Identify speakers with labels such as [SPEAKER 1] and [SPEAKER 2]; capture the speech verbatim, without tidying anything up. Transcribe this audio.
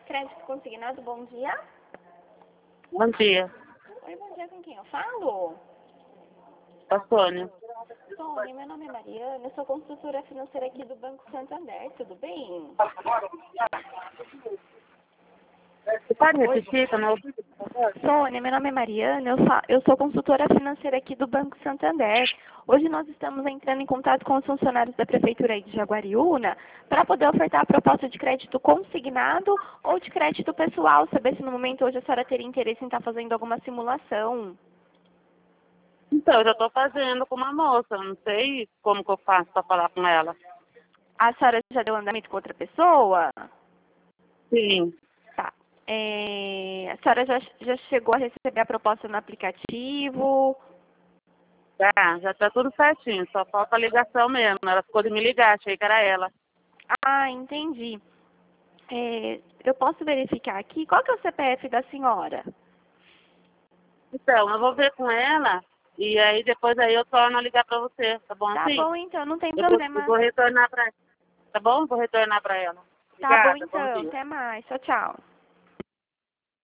[SPEAKER 1] Crédito Consignado, bom dia.
[SPEAKER 2] Bom dia,
[SPEAKER 1] Oi, bom dia, com quem eu falo?
[SPEAKER 2] é a Sônia.
[SPEAKER 1] Sônia, meu nome é Mariana, eu sou consultora financeira aqui do Banco Santander, tudo bem?
[SPEAKER 2] Você pode repetir, que eu não ouvi?
[SPEAKER 1] Sônia, meu nome é Mariana, eu, fa- eu sou consultora financeira aqui do Banco Santander. Hoje nós estamos entrando em contato com os funcionários da Prefeitura aí de Jaguariúna para poder ofertar a proposta de crédito consignado ou de crédito pessoal, saber se no momento hoje a senhora teria interesse em estar fazendo alguma simulação.
[SPEAKER 2] Então, eu já estou fazendo com uma moça, eu não sei como que eu faço para falar com ela.
[SPEAKER 1] A senhora já deu andamento com outra pessoa?
[SPEAKER 2] Sim,
[SPEAKER 1] Tá. É, a senhora já, já chegou a receber a proposta no aplicativo?
[SPEAKER 2] tá, já está tudo certinho, só falta a ligação mesmo. Ela ficou de me ligar, achei que era ela.
[SPEAKER 1] Ah, entendi. É, eu posso verificar aqui? Qual que é o C P F da senhora?
[SPEAKER 2] Então, eu vou ver com ela e aí depois aí eu torno a ligar para você, tá bom
[SPEAKER 1] Tá
[SPEAKER 2] assim?
[SPEAKER 1] bom, então, não tem
[SPEAKER 2] Eu vou, eu
[SPEAKER 1] problema.
[SPEAKER 2] vou retornar para tá bom? Vou retornar para ela.
[SPEAKER 1] Tá bom,
[SPEAKER 2] Obrigada, bom
[SPEAKER 1] então.
[SPEAKER 2] dia.
[SPEAKER 1] Até mais. Tchau, tchau.